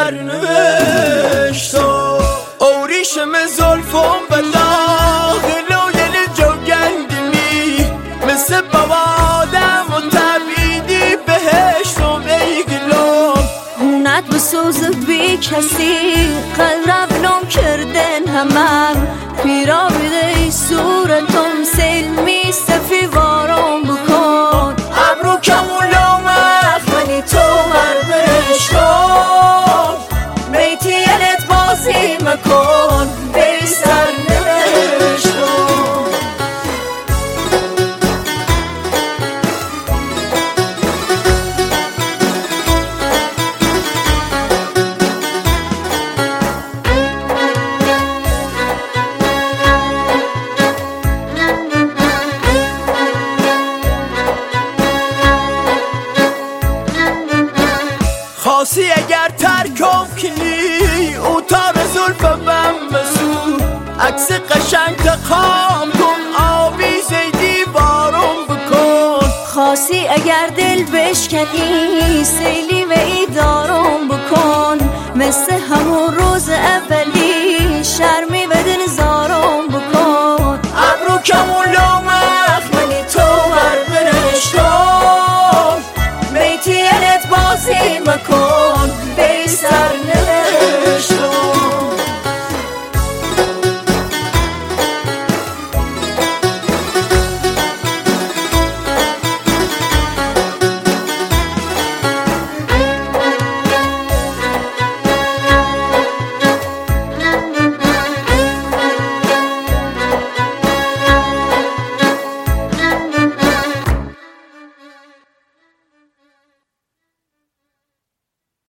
سرنوشتم اوریشم زلفم و داخل و یل جوگندمی مثل بوادم و تبیدی بهشتم ای گلم هونت بسوز بی کسی قلبم کردن همم پیرا بیده ای صورتم سلمی صفی وارم بکن ابرو کمولم ولی تو برشتم میتی یلت بازی مکن بی سرنوشتم خاصی اگر ترکم کنی او تار زلفم بسو عکس قشنگ تقام کن آبی زیدی بارم بکن خاصی اگر دل بشکنی سیلی و ایدارم بکن مثل همون روز اولی شرمی و دل زارم بکن ابرو کمولم ولی تو برشتم میتی یلت بازی مکن